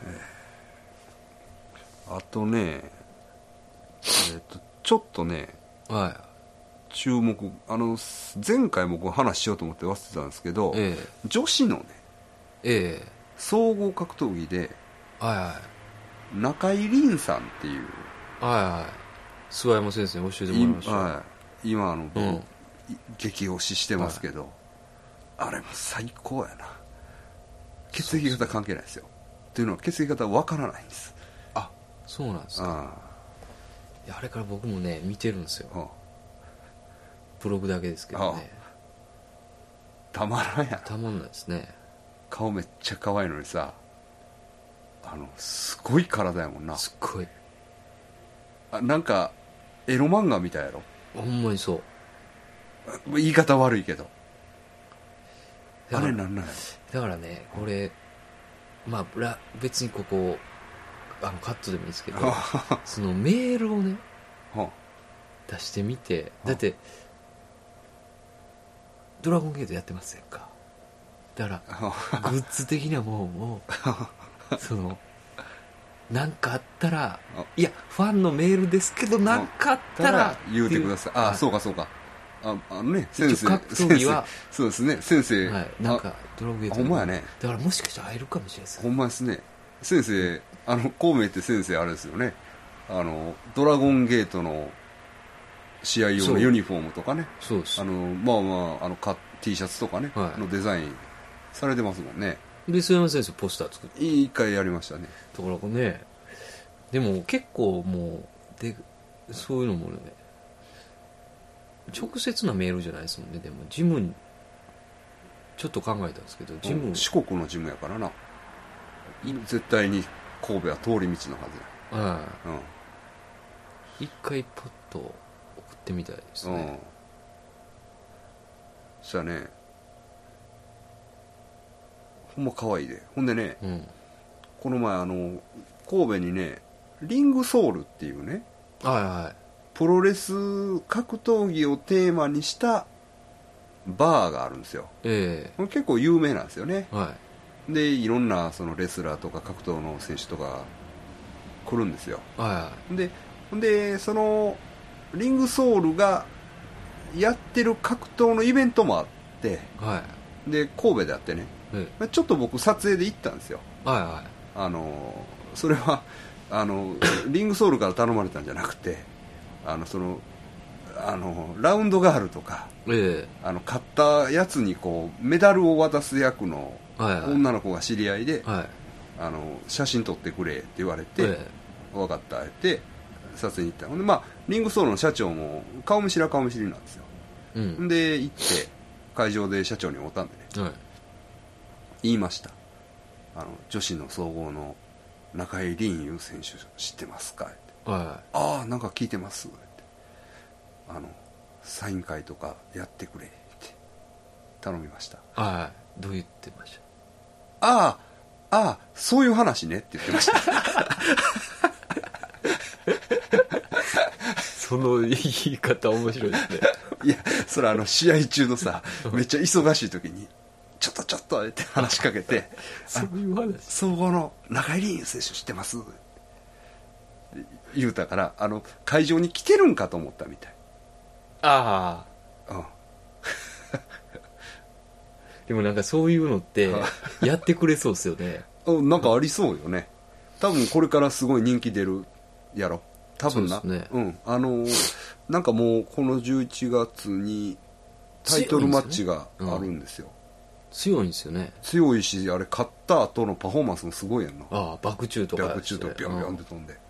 あとね、ちょっとね、 は注目、前回僕話しようと思って忘れてたんですけど、女子のね、総合格闘技で、中井凛さんっていう、 諏訪山先生に教えてもらいました。 今激推ししてますけど、あれも最高やな。血液型関係ないですよ。というのは血液型わからないんです。 あ、そうなんですか。いや、あれから僕もね見てるんですよ。ブログだけですけどね。 たまらんやろ。 たまんないですね。 顔めっちゃ可愛いのにさ、すごい体やもんな。 すっごい。 なんかエロ漫画みたいやろ。 ほんまにそう。 言い方悪いけど、あれなんなんやろ。 だからね、これまあ別にここカットでもいいですけどそのメールをね出してみて、だってドラゴンゲートやってますやんか。だからグッズ的にはもうそのなんかあったら、いやファンのメールですけどなんかあったら言うてください。そうかそうか。ね、先生格闘技はそうですね、先生、 なんかドラゴンゲートほんまやね。 だからもしかしたら会えるかもしれないです。 ほんまですね。先生、孔明って先生あれですよね、ドラゴンゲートの試合用のユニフォームとかね、 そうです。 T シャツとかね、のデザインされてますもんね。 で須山先生ポスター作って一回やりましたね。 だからね、でも結構もうそういうのもね、直接なメールじゃないですもんね。でもジムにちょっと考えたんですけど、ジム、 四国のジムやからな、絶対に神戸は通り道のはずや。 一回ポッと送ってみたいですね。 そしたらね、ほんま可愛いで。ほんでね、この前神戸にね、リングソウルっていうね、プロレス格闘技をテーマにしたバーがあるんですよ。結構有名なんですよね。でいろんなそのレスラーとか格闘の選手とか来るんですよ。でそのリングソウルがやってる格闘のイベントもあって、で神戸であってね、ちょっと僕撮影で行ったんですよ。それはリングソウルから頼まれたんじゃなくて、ラウンドガールとか、買ったやつにこうメダルを渡す役の女の子が知り合いで、写真撮ってくれって言われて、分かったって撮影に行った。ほんでリングソウルの社長も顔見知りなんですよ。で行って会場で社長に会ったんでね、言いました。女子の総合の中井凛優選手知ってますかって、なんか聞いてますって、サイン会とかやってくれって頼みました。 どう言ってました？ そういう話ねって言ってましたその言い方面白いですね。 いや、それ試合中のさ、めっちゃ忙しい時にちょっとって話しかけてそういう話、 総合の中井凛優選手知ってますって言うたから、会場に来てるんかと思ったみたい。 でもなんかそういうのってやってくれそうですよね。 なんかありそうよね。多分これからすごい人気出るやろ、多分な。なんかもうこの11月にタイトルマッチがあるんですよ。 強いんですよね。 強いし、あれ勝った後のパフォーマンスもすごいやんな。 バク宙とかビョンビョンって飛んで、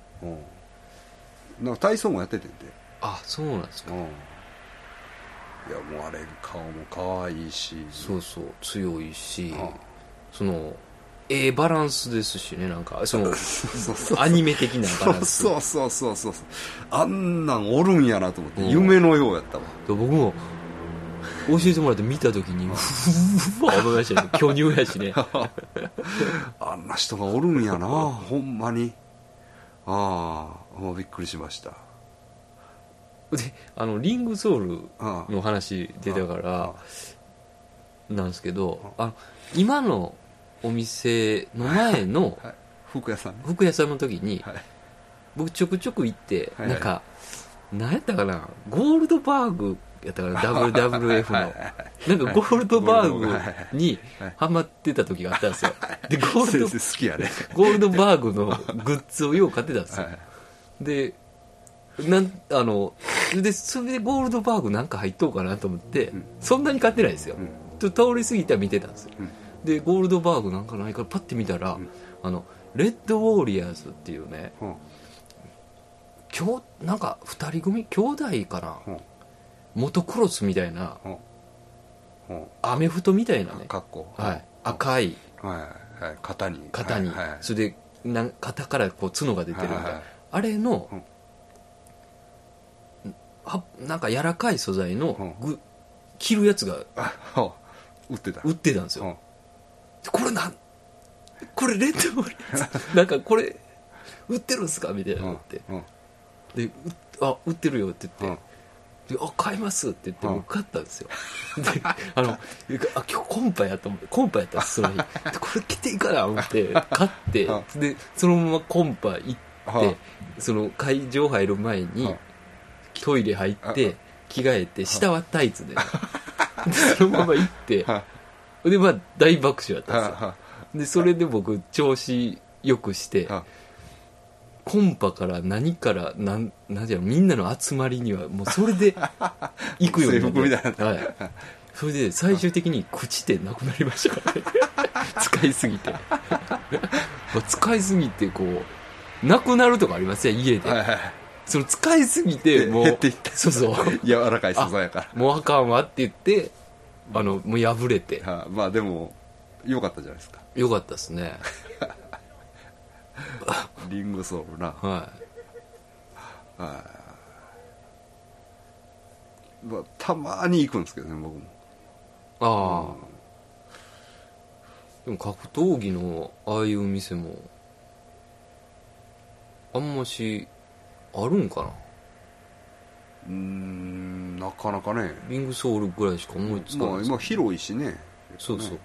なんか体操もやっててんで。 そうなんですか。 いやもうあれ顔も可愛いし、 そう強いし、そのバランスですしね、なんかそのアニメ的なバランス。 そうあんなんおるんやなと思って、夢のようやったわ。 僕も教えてもらって見た時にうわ思いましたね。巨乳やしねあんな人がおるんやなほんまに。もうびっくりしました。 でリングソウルの話出たからなんですけど、今のお店の前の服屋さんね。 服屋さんの時に、 はい、 僕ちょくちょく行って、 はい、 なんか何やったかな、ゴールドバーグやったかな、 WWF のなんかゴールドバーグにハマってた時があったんですよ。でゴールド好きやね。 ゴールドバーグのグッズをよう買ってたんですよ。でそれでゴールドバーグなんか入っとうかなと思って、そんなに買ってないですよ。通り過ぎては見てたんですよ。でゴールドバーグなんかないからパッて見たら、レッドウォーリアーズっていうね、なんか2人組兄弟かな、モトクロスみたいな、アメフトみたいなね、はい、赤い、 はいはい、肩に、 それで肩からこう角が出てるみたいな、あれの、なんか柔らかい素材の着るやつが売ってたんですよ。これレッドウォーリアーズなんかこれ売ってるんすかみたいなのって、で売ってるよって言って、買いますって言って僕買ったんですよ。で今日コンパやったんですその日。これ着ていいかな思って買ってでそのままコンパ行ってその会場入る前にトイレ入って着替えて下はタイツでそのまま行ってで大爆笑やったんですよ。でそれで僕調子よくしてコンパから何からなんじゃみんなの集まりにはもうそれで行くようになって、はい、それで最終的に朽ちてなくなりましたからね使いすぎて使いすぎてこうなくなるとかありますよ家で、その使いすぎてもう減っていった。 そう柔らかい素材やからもうあかんわって言ってもう破れて、 まあでも良かったじゃないですか。 良かったですねリングソールな、たまに行くんですけどね僕も。 でも格闘技のああいう店もあんましあるんかな。 なかなかね。 リングソールぐらいしか思いつかないです。 今広いしね。 そうそう、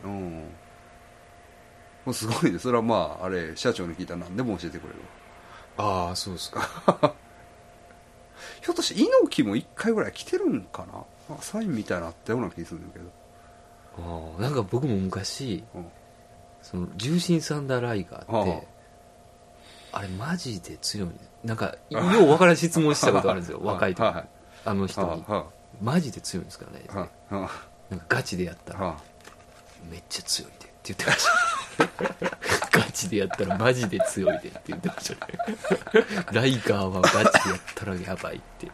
もうすごいね。それはまああれ社長に聞いたら何でも教えてくれる。 そうですかひょっとして猪木も1回ぐらい来てるんかな。サインみたいなのあったような気するんだけど。 なんか僕も昔、その重心サンダーライガーってあれマジで強い。なんかよう分からん質問したことあるんですよ若い時あの人にマジで強いんですかねなんかガチでやったらめっちゃ強いでって言ってましたガチでやったらマジで強いでって言ってましたねライガーはガチでやったらやばいって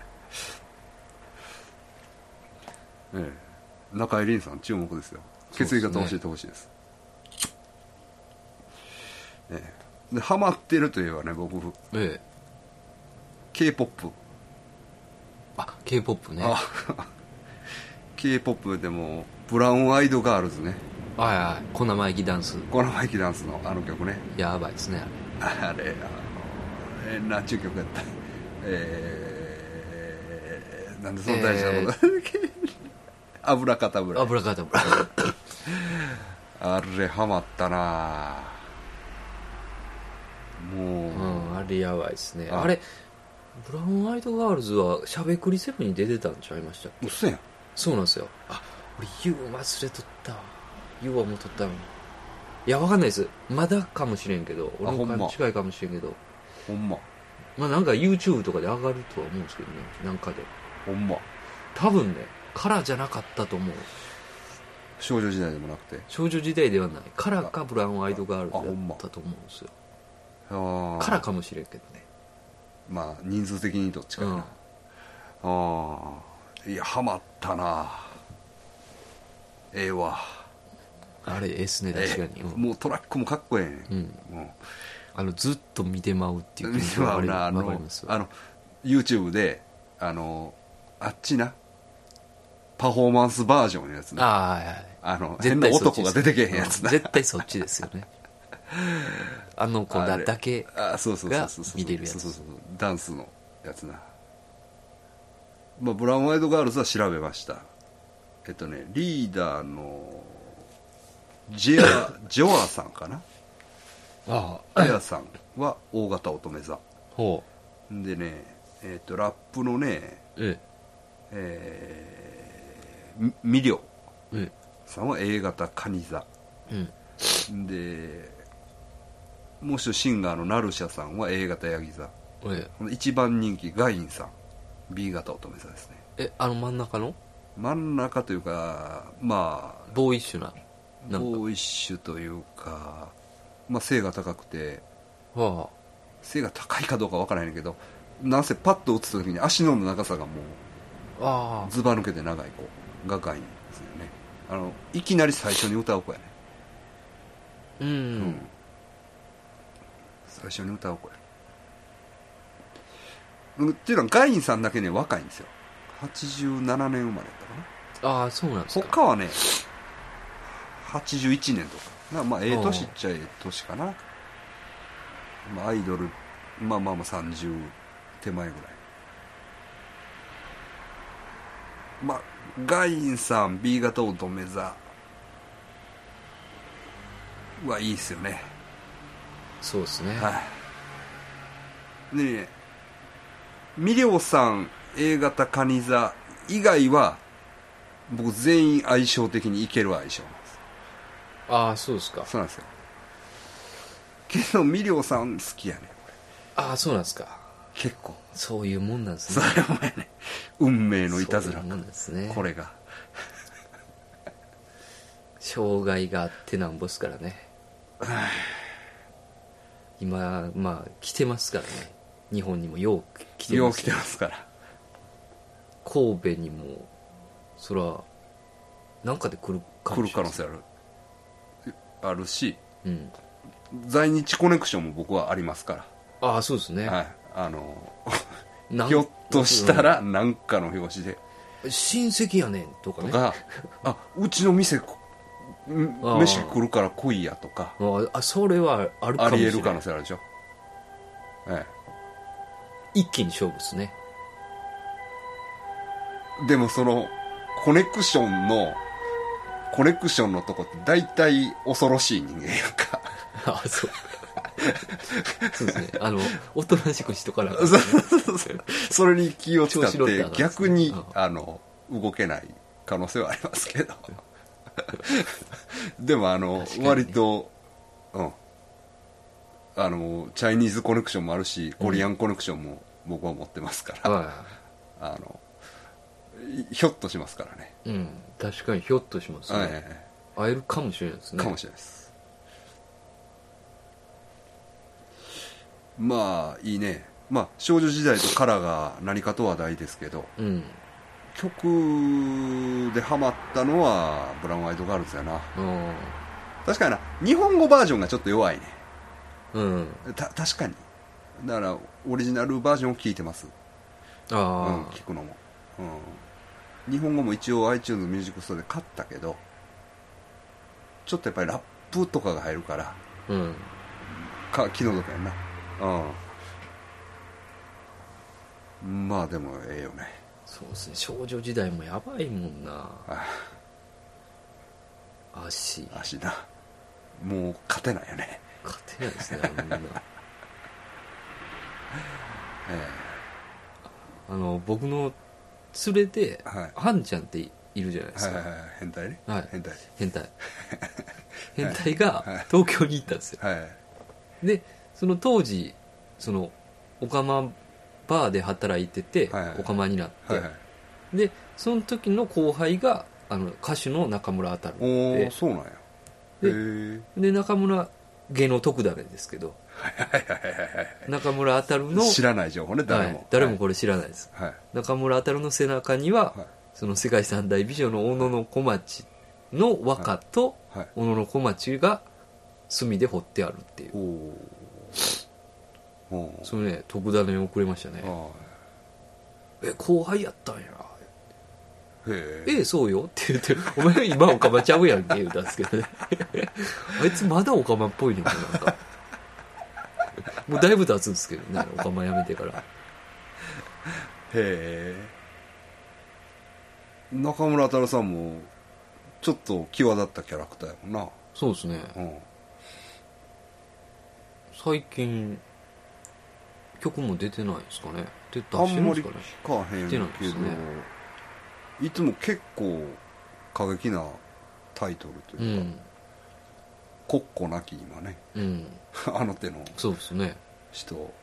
中井凛さん注目ですよ。血液型教えてほしいです。でハマってるといえばね僕、K-POP。 K-POP ね。 K-POP でもブラウンアイドガールズね。 小生意気ダンスのあの曲ね。 やばいですねあれ何ちゅう曲やったなんでその大事なことアブラカタブラあれハマったなもう、 あれやばいですね。あれブラウンアイドガールズはしゃべくり7に出てたんちゃいましたっけ。 嘘やん。 そうなんですよ。俺 U 忘れとったわ。 U はもうとったのに。いやわかんないです。まだかもしれんけど俺の勘違いかもしれんけどほんまなんか YouTube とかで上がるとは思うんですけどね。なんかでほんま多分ねカラーじゃなかったと思う。 少女時代でもなくて。 少女時代ではない。カラーかブラウンアイドガールズだったと思うんですよ。カラーかもしれんけどね。 まあ人数的にどっちかな。いやハマったな。わあれですね確かに、 もうトラックもかっこええね、 ずっと見てまうっていう気持ちは分かります。 YouTube であっちなパフォーマンスバージョンのやつな。変な男が出てけへんやつな。 絶対そっちですよね。あの子だけが見れるやつ。 ダンスのやつな。ブラウンアイドガールズは調べました。リーダーのジョアさんかな。 ああやさんは大型乙女座ほでね、ラップのねミリョさんは A 型蟹座、でもう一度シンガーのナルシャさんは A 型ヤギ座、一番人気ガインさん B 型乙女座ですね。 真ん中の真ん中というかまあボーイッシュなボーイッシュというか、まあ、背が高くて、背が高いかどうかわからないけど、なんせパッと打つ時に足の長さがもうずば抜けて長い子がガインですよね。いきなり最初に歌う子やね。最初に歌う子や。っていうのはガインさんだけね若いんですよ。87年生まれやったかな。 そうなんですか。 他はね81年とかまあ年っちゃ年かな。まあ、アイドルまあ30手前ぐらい。まあガインさん B 型乙女座はいいですよね。 そうですね。 でね、ミリョウさん A 型蟹座以外は僕全員相性的にいける相性なんです。 そうですか。 そうなんですよ。けどミリョウさん好きやね。 そうなんですか。 結構そういうもんなんですね。 それもね運命のいたずらか。 そういうもんですね。 これが障害があってなんぼですからね。今まあ来てますからね。日本にもよう来てます、ね、 よう来てますから。 神戸にもそらなんかで来る可能性あるし、在日コネクションも僕はありますから。 そうですね。 ひょっとしたら何かの表紙で親戚やねんとかねうちの店飯来るから来いやとか、 それはあるかもしれない。ありえる可能性あるでしょ。 一気に勝負ですね。 でもそのコネクションのとこって大体恐ろしい人間やんか。 そうですね。おとなしくしとかなかった、 ね、それに気を使って逆に動けない可能性はありますけどでも割とチャイニーズコネクションもあるしコリアンコネクションも僕は持ってますから、ひょっとしますからね。 確かにひょっとしますね。会えるかもしれないですね。 かもしれないです。まあいいね。まあ少女時代とカラーが何かと話題ですけど、曲でハマったのはブラウンアイドガールズやな。確かにな、日本語バージョンがちょっと弱いね。確かに。だからオリジナルバージョンを聴いてます。聞くのも、日本語も一応 iTunes ミュージックストアで買ったけど、ちょっとやっぱりラップとかが入るから、気の毒やんな。まあでもええよね。 そうですね。少女時代もやばいもんな。足な。もう勝てないよね。 勝てないですね、みんな。僕の連れで、ハンちゃんっているじゃないですか。 変態ね。 変態が東京に行ったんですよ。でその当時オカマバーで働いてて、オカマになって、でその時の後輩が歌手の中村あたるで、 そうなんや。 で中村芸能特ダネですけど、中村あたるの知らない情報ね、 誰もこれ知らないです、中村あたるの背中には、その世界三大美女の小野小町の和歌と、小野小町が墨で彫ってあるっていう、それね特ダネをくれましたね。後輩やったんや。そうよって言って「お前今オカマちゃうやんけ」言うたんですけどねあいつまだオカマっぽいねんなんかもうだいぶ経つんですけどね、オカマやめてから。 中村太郎さんもちょっと際立ったキャラクターやもんな。 そうですね、 最近曲も出てないですかね。出してるんですかね。 あんまり聞かへんけど、ね、いつも結構過激なタイトルというか、コッコなき今ね、あの手のそうですね人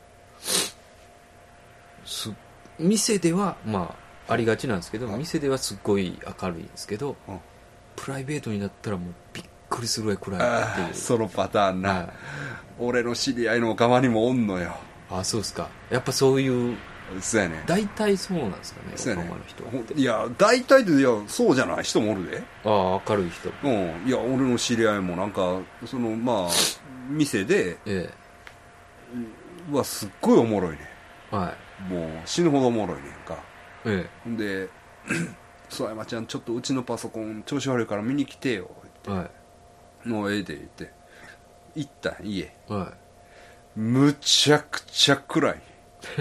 店ではまあありがちなんですけど、店ではすっごい明るいんですけど、プライベートになったらもうびっくりするぐらい暗いっていう。 そのパターンな、俺の知り合いの側にもおんのよ。 あ、そうですか。やっぱそういう、 そうやね、 大体そうなんですかね、 そうやね、 横浜の人って。 いや大体で、いやそうじゃない人もおるで。 ああ、明るい人。 いや俺の知り合いもなんかそのまあ店で、はすっごいおもろいね、 はい、 もう死ぬほどおもろいねんか。で曽山ちゃんちょっとうちのパソコン調子悪いから見に来てよって、もうええで言って行ったん家、むちゃくちゃ暗い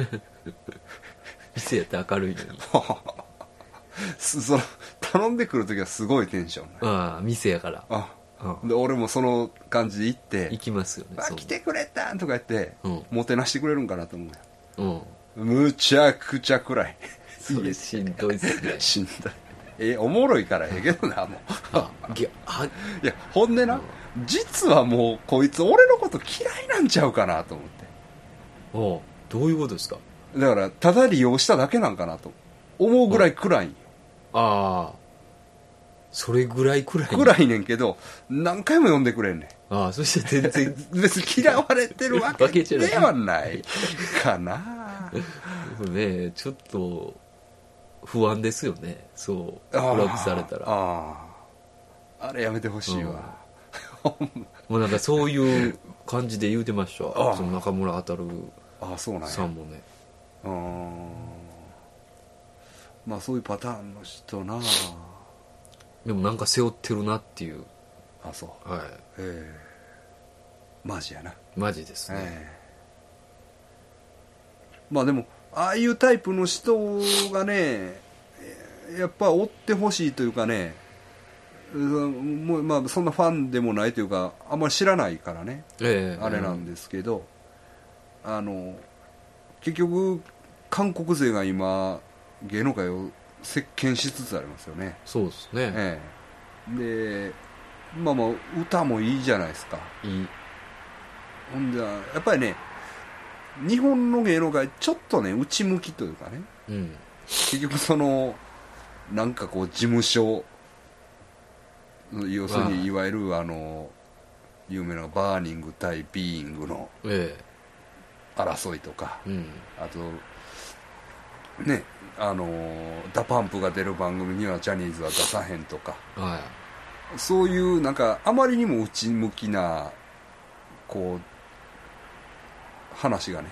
店やって明るいのにその頼んでくるときはすごいテンション、ね、 ああ店やから。 で俺もその感じで行って行きますよね。 来てくれたんとか言って、もてなしてくれるんかなと思うよ、むちゃくちゃ暗いそれしんどいっすねしんどい。おもろいからええけどな、もういやほんでな、実はもうこいつ俺のこと嫌いなんちゃうかなと思って。 どういうことですか。 だからただ利用しただけなんかなと思うぐらい暗いんよ。 ああ、それぐらい暗いねんけど何回も呼んでくれんねん。 そして全然別に嫌われてるわけではないかなね。ちょっと不安ですよね、そう暗くされたら。 あれやめてほしいわ、 もうなんかそういう感じで言うてました。その中村あたるさんもね。 まあそういうパターンの人な。 でもなんか背負ってるなっていう。 そう、マジやな。 マジですね、 まあでもああいうタイプの人がねやっぱ追ってほしいというかね、もうまあそんなファンでもないというかあんまり知らないからね、あれなんですけど、結局韓国勢が今芸能界を席巻しつつありますよね。 そうですね、 でまあまあ歌もいいじゃないですか。ほんじゃやっぱりね日本の芸能界ちょっとね内向きというかね、結局そのなんかこう事務所、要するにいわゆる有名なバーニング対ビーイングの争いとか、あとねダパンプが出る番組にはジャニーズは出さへんとか、そういうなんかあまりにも内向きなこう話がね、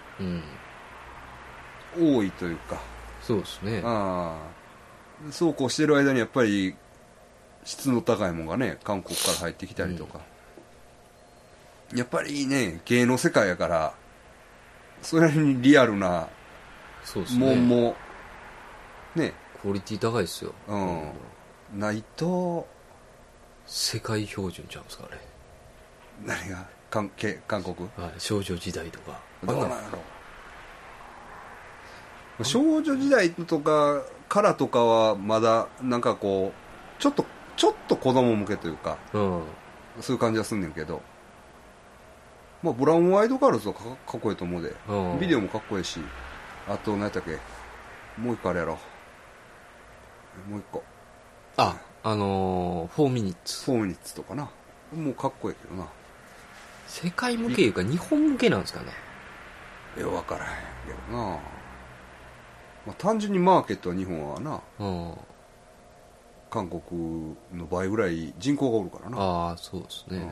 多いというか。 そうですね。 そうこうしてる間にやっぱり質の高いものがね韓国から入ってきたりとか、やっぱりね芸能世界やからそれなりにリアルなもんもねクオリティ高いですよ、 ないと世界標準ちゃうんですかね。 何が韓国、 少女時代とかどうなんやろ。少女時代とかからとかはまだなんかこうちょっと子供向けというか、そういう感じはすんねんけど、まあブラウンアイドガールズはかっこいいと思うで、ビデオもかっこいいし、あと何やったっけ、もう一個あれやろ、もう一個 4ミニッツとかな、もうかっこいいけどな。 世界向けいうか日本向けなんですかね。 分からへんけどな、まあ、単純にマーケットは日本はな、韓国の倍ぐらい人口がおるからな。 そうですね、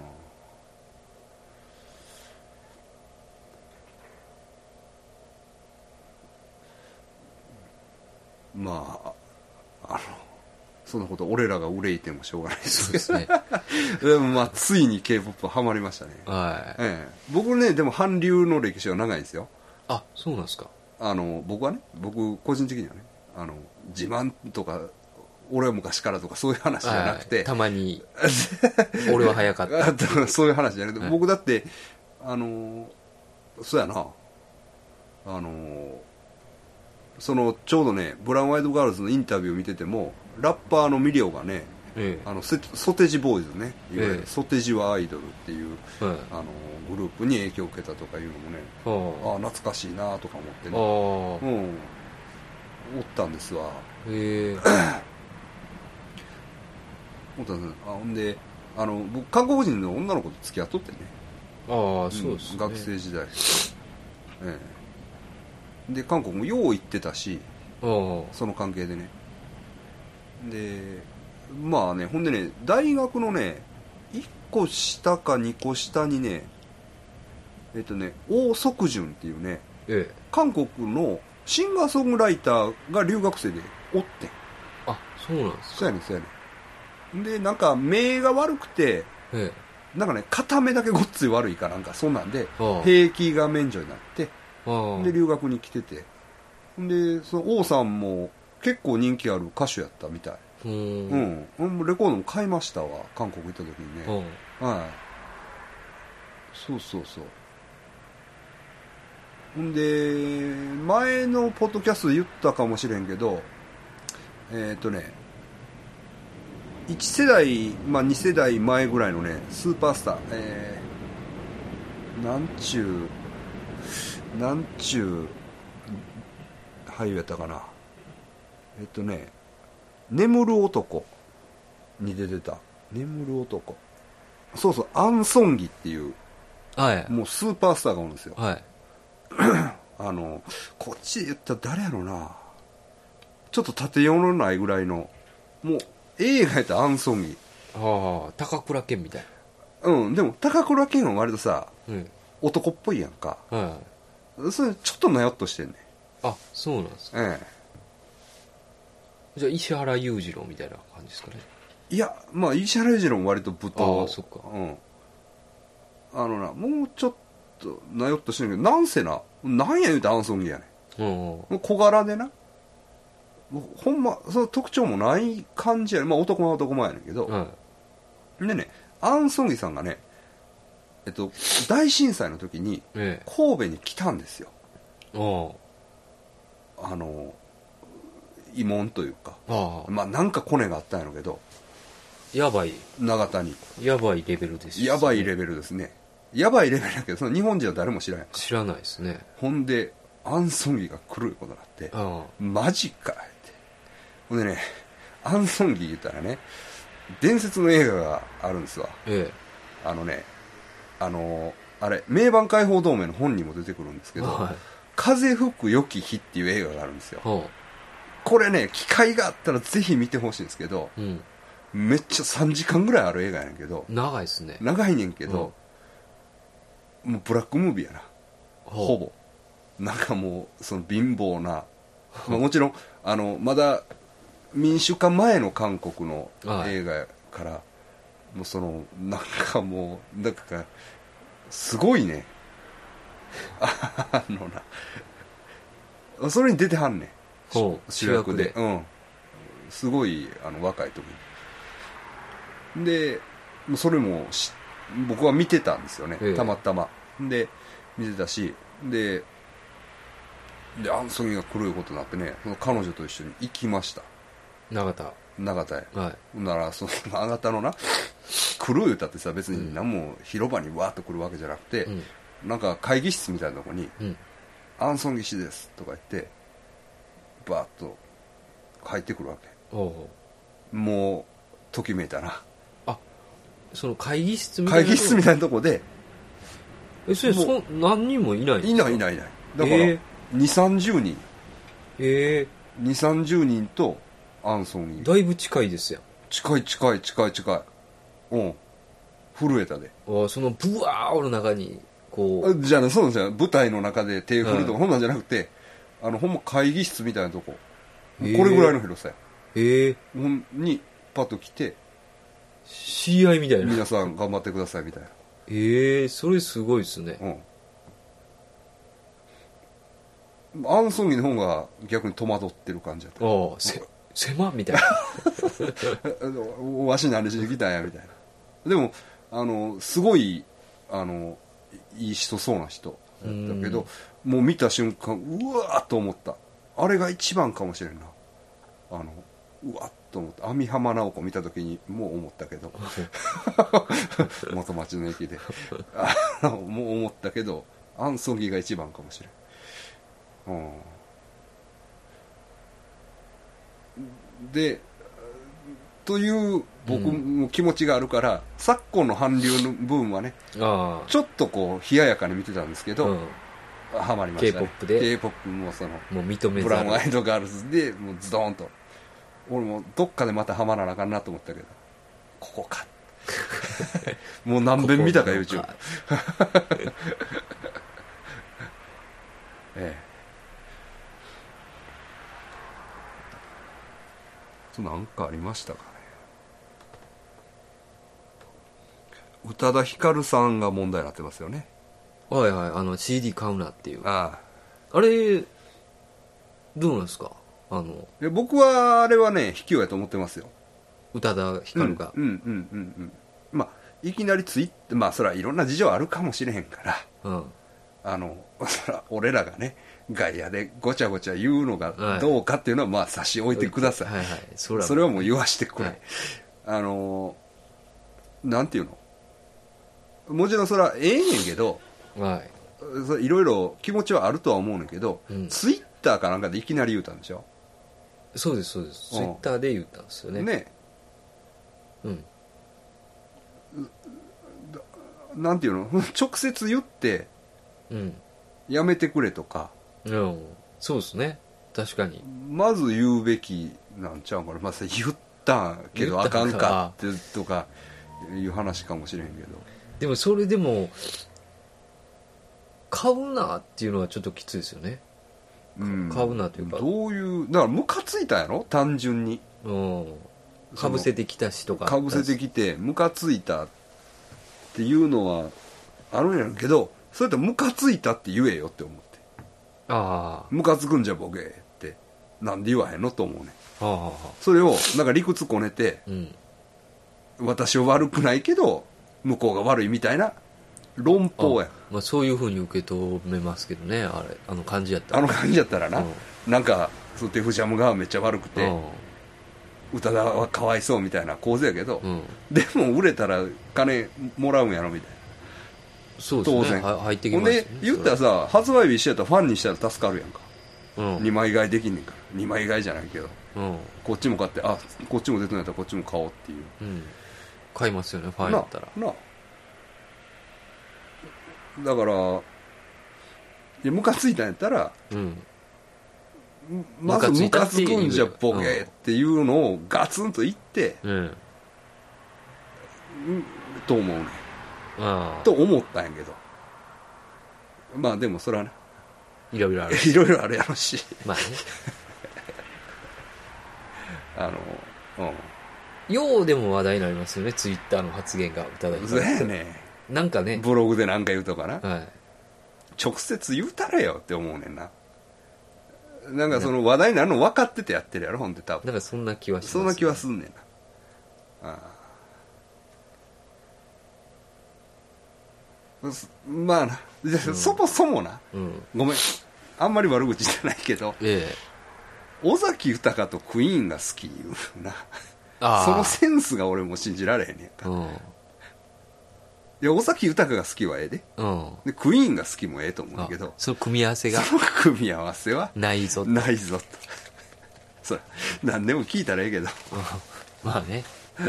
まあそんなこと俺らが憂いてもしょうがないですけど。 そうですねでもまあついに K-POP ハマりましたね。僕ねでも韓流の歴史は長いんですよ。 そうなんですか。 僕個人的にはね自慢とか俺は昔からとかそういう話じゃなくて、 たまに俺は早かったそういう話じゃなくて、僕だってそうやなそのちょうどねブラウンアイドガールズのインタビューを見ててもラッパーのミリオがね、ソテジボーイズねいわゆるソテジはアイドルっていう、グループに影響を受けたとかいうのもね、懐かしいなとか思ってね、おったんですわ。おったんです。ほんで僕韓国人の女の子と付き合っとってね。 そうですね。 学生時代、で韓国もよう行ってたし、その関係でね。でまあね、ほんでね大学のね1個下か2個下にね王석준っていうね、韓国のシンガーソングライターが留学生でおってん。 そうなんですか。 そうやねそうやね。でなんか目が悪くて、なんかね片目だけごっつい悪いかなんかそんなんで兵役が免除になって、で留学に来てて、でその王さんも結構人気ある歌手やったみたい。レコードも買いましたわ、韓国行った時にね。そうそうそう。ほんで前のポッドキャストで言ったかもしれんけど1世代、2世代前ぐらいのねスーパースター、なんちゅう俳優やったかな。眠る男に出てた。眠る男、そうそう、アン・ソンギっていう、もうスーパースターがおるんですよ。こっちで言ったら誰やろな、ちょっと縦用のないぐらいの、もう映画やったらアン・ソンギ。 高倉健みたいな。でも高倉健は割とさ、男っぽいやんか。それちょっとなよっとしてんね。 そうなんですか。じゃあ石原裕次郎みたいな感じですかね。 いや石原裕次郎も割と舞踏。 そっか。 もうちょっとなよっとしてるけど、なんせな、なんや言うてアンソンギやねん。もう小柄でな、ほんまその特徴もない感じやねん。男は男前やねんけど、でねアンソンギさんがね大震災の時に神戸に来たんですよ。慰問というか、なんかコネがあったんやろうけど、 やばい長田にやばいレベルですね。やばいレベルですね。やばいレベルだけど、その日本人は誰も知らんやんか。 知らないですね。 ほんでアンソンギが来ることになって、マジかって。ほんでねアンソンギ言ったらね、伝説の映画があるんですわ。あれ名盤解放同盟の本にも出てくるんですけど、風吹く良き日っていう映画があるんですよ。これね機会があったらぜひ見てほしいんですけど、めっちゃ3時間ぐらいある映画やねんけど、 長いですね。 長いねんけど、もうブラックムービーやな、ほぼ。なんかもうその貧乏な、もちろんまだ民主化前の韓国の映画やから、もうそのなんかもうなんかすごいねそれに出てはんねん、主役で。すごい若い時に。でそれも僕は見てたんですよね、たまたま。で見てたし、でアンソニーが来ることになってね、その彼女と一緒に行きました。長田へ。ならその長田のな来る言うたってさ、別に何も広場にわーっと来るわけじゃなくて、なんか会議室みたいなとこに、アンソンギ氏ですとか言ってバーッと入ってくるわけ。もうときめいたな。 その会議室みたいなとこで、 それ何人もいないんですか？ いないだから2、30人2、30人とアンソンギ。 だいぶ近いですよ。 近い震えたで。 そのブワーおる中にこうじゃあそうですよ、舞台の中で手振るとか、ほんなんじゃなくて、ほんま会議室みたいなとこ、これぐらいの広さや。にパッと来て、 知り合いみたいな、 皆さん頑張ってくださいみたいな。 それすごいですね。 アンソンギの方が逆に戸惑ってる感じだった。 狭みたいなわし何しに来たんやみたいな。でもすごいいい人そうな人だったけど、もう見た瞬間うわーっと思った。あれが一番かもしれんな。うわっと思った。網浜直子見た時にもう思ったけど元町の駅でもう思ったけど、アンソギが一番かもしれん。でという僕も気持ちがあるから、昨今の韓流のブームはね、ちょっとこう冷ややかに見てたんですけど、ハマりましたね。 K-POP で K-POP ももう認めざるブラウンアイドガールズでもうズドーンと、俺もどっかでまたハマらなあかんなと思ったけど、ここかもう何遍見たか YouTube なんかありましたかね。宇多田ヒカルさんが問題になってますよね。 はいはい、CD 買うなっていう。 あれどうなんですか。 僕はあれはね卑怯やと思ってますよ、 宇多田ヒカルが。 まあいきなりツイッター、まあそれはいろんな事情あるかもしれへんから、そら俺らがね外野でごちゃごちゃ言うのがどうかっていうのはまあ差し置いてください、それはもう言わしてくれ、なんていうの、もちろんそれはええねんけど、いろいろ気持ちはあるとは思うねんけど、ツイッターかなんかでいきなり言うたんでしょ。 そうですそうです、ツイッターで言ったんですよね。 なんていうの直接言ってやめてくれとか、 そうですね、確かにまず言うべきなんちゃうかな。まあ言ったんけどあかんかってとかいう話かもしれへんけど、 でもそれでも買うなっていうのはちょっときついですよね。買うなというか、 どういうだからムカついたやろ単純に。 かぶせてきたしとかかぶせてきてムカついたっていうのはあるんやろけど、それとムカついたって言えよって思って、ムカつくんじゃボケってなんで言わへんのと思うね。それをなんか理屈こねて、私は悪くないけど向こうが悪いみたいな論法や。 まあ、そういうふうに受け止めますけどね、あの感じやったら。 感じやったらな、なんかそうテフジャムがめっちゃ悪くて、宇多田はかわいそうみたいな構図やけど、でも売れたら金もらうんやろみたいな。 そうですね、当然入ってきますね。 ほんで言ったらさ、発売日一緒やったらファンにしたら助かるやんか、2枚買いできんねんから。2枚買いじゃないけど、こっちも買って、あ、こっちも出てんやったらこっちも買おうっていう、 買いますよね、ファンやったらな。だからムカついたんやったら、まずムカつくんじゃボケっていうのをガツンと言って、と思うねと思ったんやけど、まあでもそれはねいろいろあるいろいろあるやろし、 まあねようでも話題になりますよね、ツイッターの発言が。歌だけそうやね、 なんかね、 ブログで何か言うとかな、直接言うたれよって思うねんな。なんかその話題になるの分かっててやってるやろ、ほんで多分。 なんかそんな気はします、 そんな気はすんねんな。まあな、そもそもな、ごめん、あんまり悪口じゃないけど、尾崎豊とクイーンが好き言うな。そのセンスが俺も信じられへんねんか。いや、尾崎豊が好きはええで、でクイーンが好きもええと思うけど、 その組み合わせが、 その組み合わせはないぞと。 それ何でも聞いたらええけど、 まあね、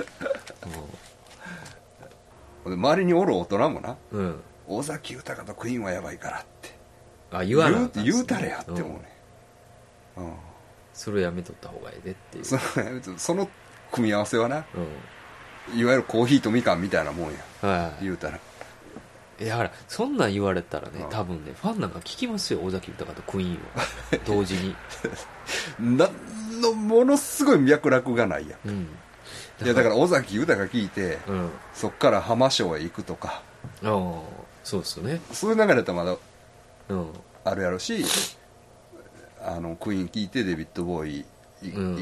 周りにおる大人もな、尾崎豊とクイーンはやばいからって言うたれやって思うね。 それやめとった方がいいでっていう。 その組み合わせはな、いわゆるコーヒーとみかんみたいなもんや、言うたら。 だからそんなん言われたらね、多分ねファンなんか聞きますよ、尾崎豊とクイーンを同時になんのものすごい脈絡がないやん、いやだから尾崎豊聞いて、そっから浜省へ行くとか、 そうですよね、 そういう流れだったらまだあるやろし、クイーン聞いてデビッド・ボーイ行って、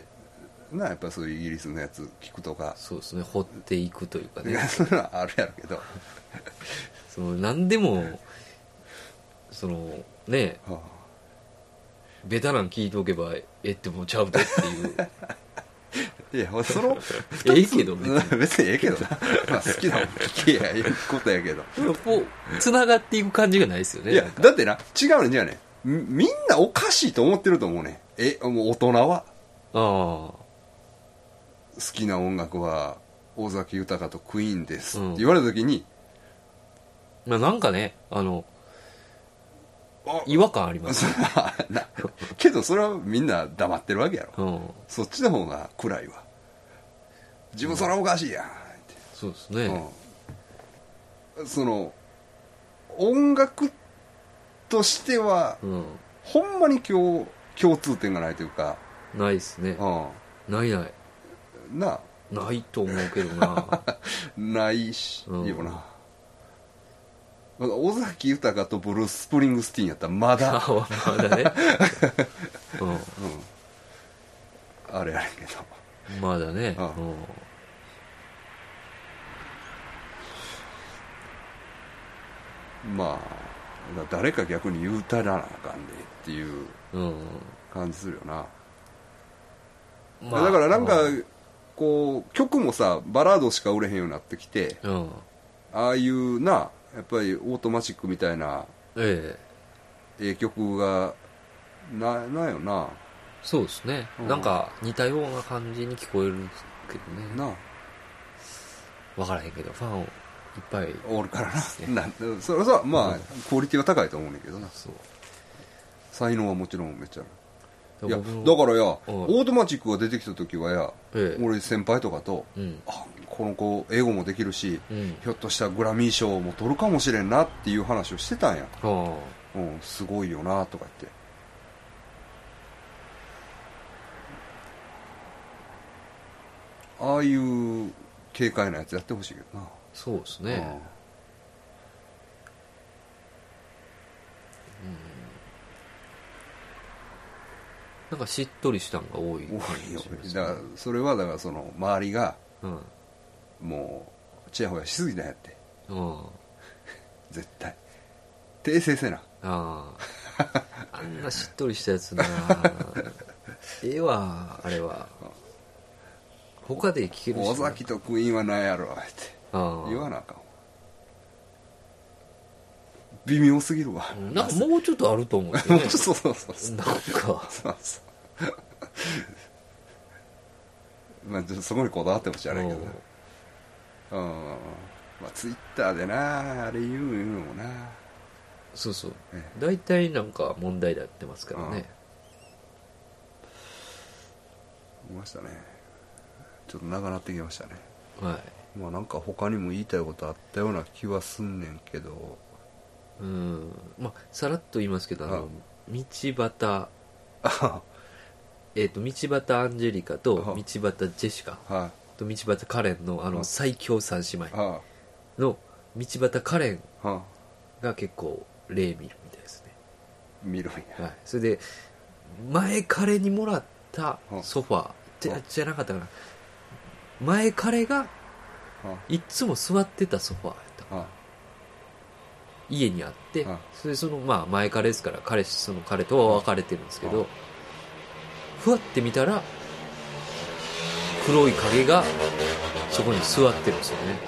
やっぱそういうイギリスのやつ聞くとか、 そうですね、掘っていくというかねそういうのはあるやろけどその何でもそのね、はあ、ベタなん聞いておけばってもちゃうでっていういやそのええけど別にええけどな、まあ、好きなもん聞けやいうことやけどこうつながっていく感じがないですよね。 いやだってな違うねんじゃあね、みんなおかしいと思ってると思うねん。もう大人は好きな音楽は尾崎豊とクイーンですって言われた時に、 まあなんかね違和感ありますけどそれはみんな黙ってるわけやろ、そっちの方が暗いわ。自分それはおかしいやんって。 そうですね、 その音楽としては、ほんまに共通点がないというか。 ないですね、ないなないと思うけどなないし、よな。尾崎豊とブルース・スプリングスティーンやったらまだまだねあれやねんけどまだね、 まあ誰か逆に言うたらなあかんでっていう感じするよな、だからなんかこう曲もさバラードしか売れへんようになってきて、ああいうなやっぱりオートマチックみたいな曲がないよな。 そうですね、なんか似たような感じに聞こえるけどね。分からへんけどファンいっぱいおるからな。それはまあ、クオリティは高いと思うんだけどな。そう才能はもちろんめっちゃある。いやだからオートマチックが出てきた時は俺先輩とかと、この子英語もできるし、ひょっとしたらグラミー賞も取るかもしれんなっていう話をしてたんや、すごいよなとか言って。ああいう軽快なやつやってほしいけどな。 そうですね、なんかしっとりしたんが多い感じしますね。 だからそれはだからその周りが、もうチヤホヤしすぎたんやって、絶対訂正せな。 あんなしっとりしたやつなええわあれは。他で聞けるし、 尾崎とクイーンは何やろって言わなあかん。微妙すぎるわ。 なんかもうちょっとあると思うんですよねそうなんかまあちょっとそこにこだわってほしいあれやけど、まあツイッターでなあれ言うのもな。 そう大体なんか問題になってますからね。 見ましたね。ちょっと長なってきましたね。 まあなんか他にも言いたいことあったような気はすんねんけど、 まあさらっと言いますけど、道端道端アンジェリカと道端ジェシカと道端カレンの最強三姉妹の道端カレンが結構例見るみたいですね。 見るんや。 それで前彼にもらったソファーじゃなかったかな、前彼がいつも座ってたソファーやったかな、家にあって、それでそのまあ前彼ですからその彼とは別れてるんですけど、ふわって見たら黒い影がそこに座ってるんですよね。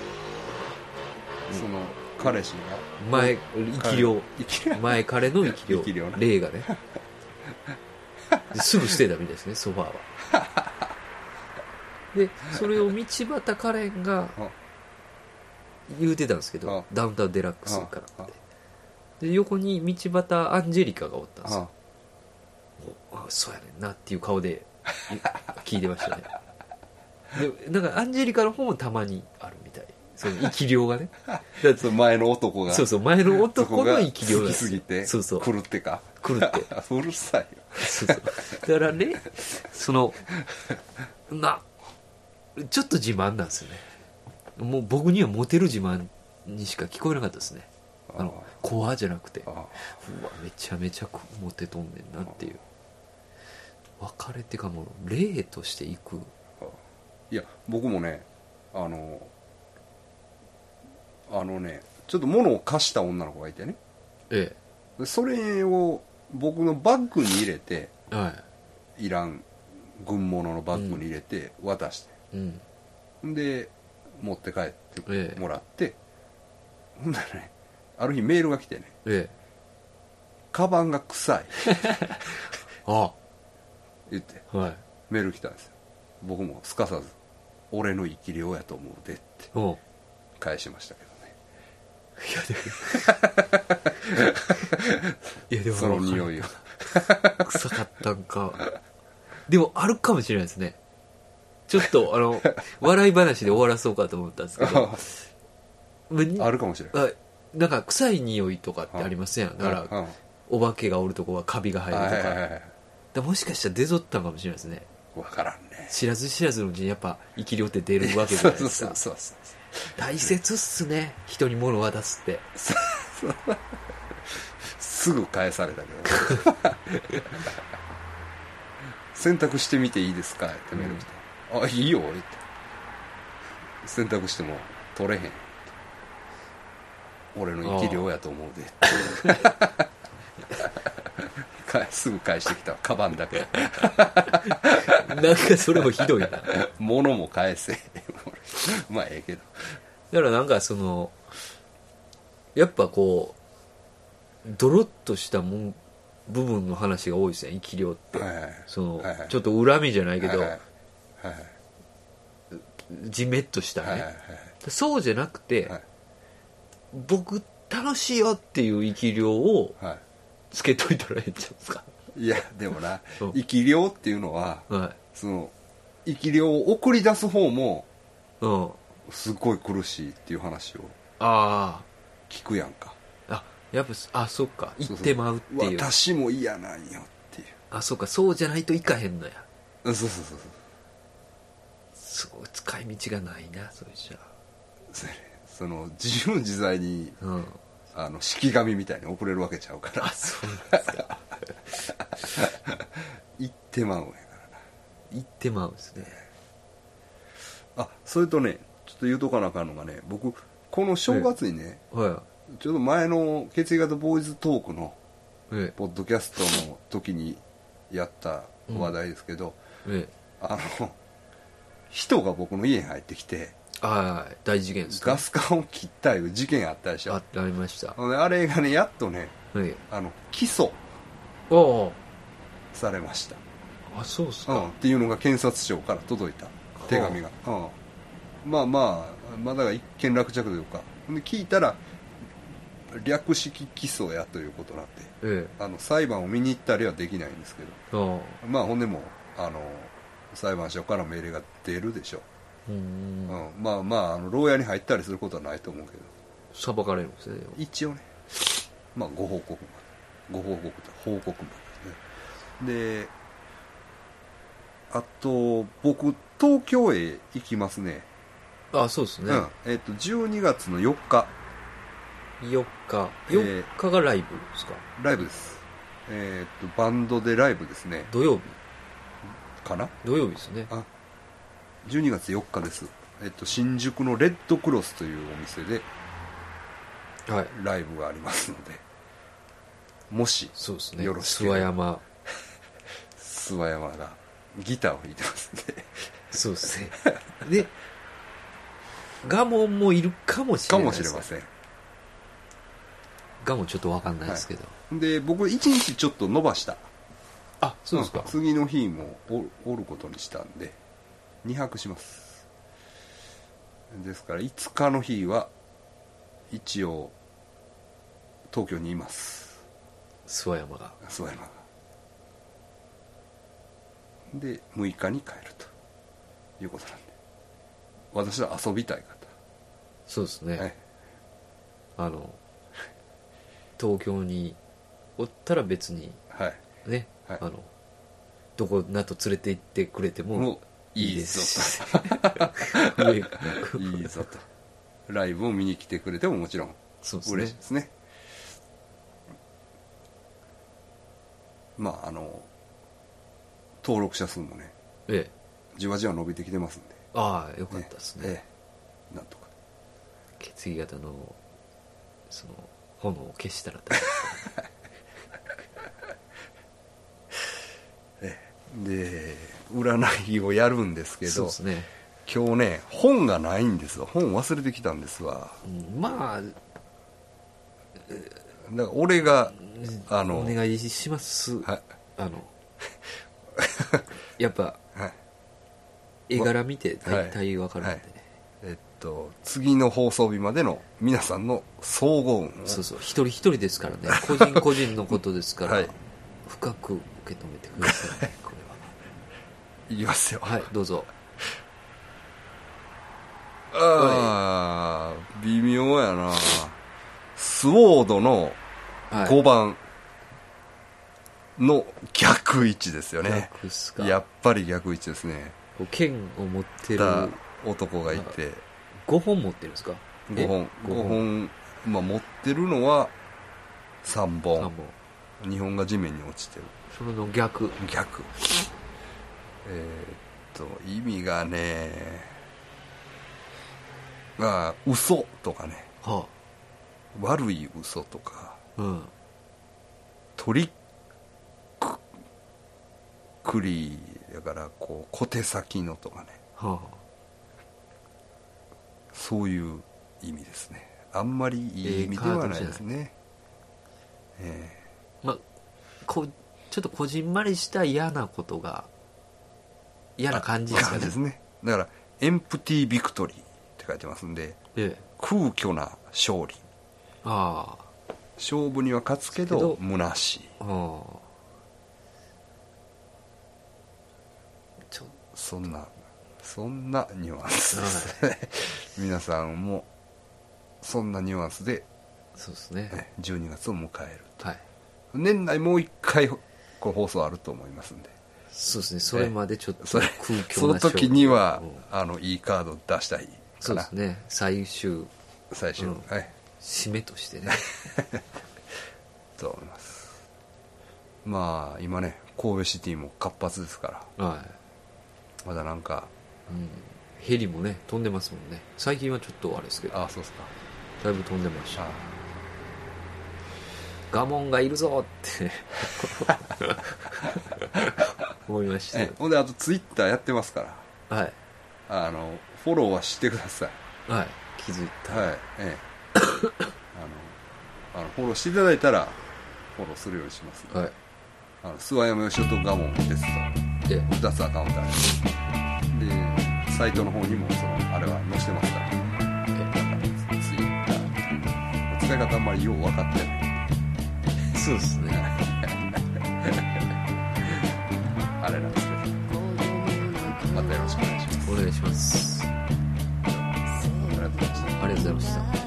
その彼氏が前彼の生き量霊がねすぐ捨てたみたいですねソファーはでそれを道端カレンが言うてたんですけど、ダウンタウンデラックスからで横に道端アンジェリカがおったんですよ。そうやねんなっていう顔で聞いてましたねでなんかアンジェリカの方もたまにあるみたい、その生き量がねだって前の男が前の男の生き量が好きすぎて狂ってうるさいよだからねそのちょっと自慢なんですよね。もう僕にはモテる自慢にしか聞こえなかったですね。コアじゃなくて、うわめちゃめちゃモテとんねんなっていう。別れてかもう霊としていく。いや僕もねちょっと物を貸した女の子がいてね、 えでそれを僕のバッグに入れて、 はい、 いらん軍物のバッグに入れて渡して、で持って帰ってもらって、ほんならね、ある日メールが来てね、カバンが臭いあ言って、 はい、 メール来たんですよ。僕もすかさず俺の生き量やと思うでって返しましたけどね。いやでもその匂いを臭かったんか。でもあるかもしれないですね。ちょっと笑い話で終わらそうかと思ったんですけどあるかもしれない。 なんか臭い匂いとかってありませんやん。だからお化けがおるとこはカビが生えるとか、だもしかしたら出ぞったんかもしれないですね。 分からんね。 知らず知らずのうちにやっぱ生き量って出るわけじゃないですか。 そう大切っすね、人に物を渡すってすぐ返されたけど洗濯してみていいですかってメール来て、あ、いいよって洗濯しても取れへん、俺の生き量やと思うですぐ返してきた。カバンだけなんかそれもひどいな。 物も返せまあええけど、 だからなんかやっぱこうドロッとした部分の話が多いですね、生き量って、ちょっと恨みじゃないけど、じめっとしたね、そうじゃなくて、僕楽しいよっていう生き量をつけといたらええんちゃうんですか。 いやでもな、生き量っていうのは、その生き量を送り出す方もすごい苦しいっていう話を聞くやんか。 やっぱそっか、言ってまうっていう。 私も嫌なんよっていう。 そっか、そうじゃないといかへんのや。 そう使い道がないな、それじゃその自由自在に、式紙みたいに送れるわけちゃうから。 そうなんですか言ってまうんやからな。 言ってまうんですね。 それとね、ちょっと言うとかなあかんのがね、僕この正月にね、ちょうど前の血液型ボーイズトークのポッドキャストの時にやった話題ですけど、人が僕の家に入ってきて、 大事件ですね。 ガス管を切ったいう事件あったでしょ。 ありました。 あれがね、やっとね、起訴されました。 そうっすか。 っていうのが検察庁から届いた手紙が、まだ一件落着というか、で聞いたら略式起訴やということなんで、裁判を見に行ったりはできないんですけど、ほんでも裁判所から命令が出るでしょう。牢屋に入ったりすることはないと思うけど、 裁かれるんですね、 一応ね。ご報告と報告までね。で、あと僕東京へ行きますね。 そうですね。 12月の4日 4日がライブですか。 ライブです。バンドでライブですね。 土曜日かな。 土曜日ですね。 12月4日です。新宿のレッドクロスというお店でライブがありますので、もしよろしければ。諏訪山がギターを弾いてますんでそうですね。でガモンもいるかもしれないです。 かもしれません。 ガモンちょっと分かんないですけど、 で僕1日ちょっと伸ばした。 そうですか。 次の日もおることにしたんで2泊します。ですから5日の日は一応東京にいます。 諏訪山がで6日に帰るということなんで、私は遊びたい方。 そうですね、東京におったら別にね、どこなと連れて行ってくれてもいいですしいいぞとライブを見に来てくれてももちろん嬉しいですね。登録者数もね、じわじわ伸びてきてますんで。 よかったですね。 なんとか血液型のその炎を消したら大丈夫で占いをやるんですけど、 そうですね、 今日ね本がないんですよ。本忘れてきたんですわ、 まあだから俺がお願いします、 はい、 やっぱ、 はい、 絵柄見て大体分かるんでね、 はい、次の放送日までの皆さんの総合運を、 そうそう、一人一人ですからね、個人個人のことですから、はい、深く受け止めてください、これはいきますよ、 はい、どうぞ。 ああ、微妙やな。スウォードの5番の逆位置ですよね、はい、やっぱり逆位置ですね。 剣を持ってる男がいて、 5本持ってるんですか。 5本、まあ、持ってるのは3本、2本が地面に落ちてる。 それの逆意味がね、嘘とかね、はあ、悪い嘘とか、うん、トリックリーだからこう小手先のとかね、はあ、そういう意味ですね。あんまりいい意味ではないですね。 まあちょっとこじんまりした嫌なことが嫌な感じですかね。 ですね。だからエンプティービクトリーって書いてますんで、空虚な勝利。ああ、勝負には勝つけど虚しい。そんなニュアンスですね。皆さんもそんなニュアンスで、 そうですね、 12月を迎えると、はい、年内もう一回これ放送あると思いますんで、 そうですね、それまでちょっと空虚なその時には、いいカード出したいかな。 そうですね、最終、 はい、 締めとしてねと思います。まあ今ね神戸シティも活発ですから、はい、まだなんか、 ヘリもね飛んでますもんね。最近はちょっとあれですけど、 あ、そうですか、 だいぶ飛んでました。ガモンがいるぞって思いました。 ほんであとツイッターやってますから、はい、フォローはしてください。 はい、気づいた。 はい、フォローしていただいたらフォローするようにします、はい、諏訪山義雄とガモンですと2つアカウントあります。でサイトの方にもあれは載せてますから、ツイッター使い方あんまりよう分かってない。 そうですねあれなんですけど、またよろしくお願いします。 お願いします。 ありがとうございました。 ありがとうございました。